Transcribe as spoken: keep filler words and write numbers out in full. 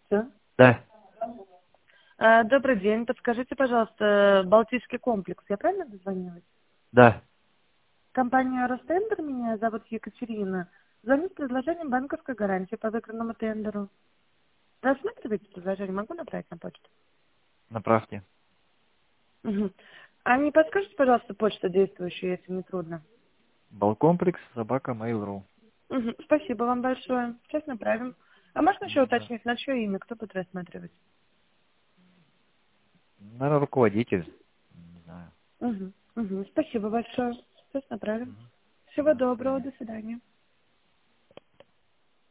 Все. Да, Добрый день. Подскажите, пожалуйста, Балтийский комплекс. Я правильно дозвонилась? да. Компания Ростендер, меня зовут Екатерина. Звоню с предложением банковской гарантии по выигранному тендеру. Рассматриваете предложение? Могу направить на почту? Направьте. Угу. А не подскажите, пожалуйста, почту действующую, если не трудно? Балкомплекс, собака, mail.ru. Угу. Спасибо вам большое. Сейчас направим. А можно еще Да. уточнить, на чье имя? Кто будет рассматривать? Наверное, руководитель. Не знаю. Угу. Угу. Спасибо большое. Сейчас направим. Мгм. Всего Да, до доброго. свидания. До свидания.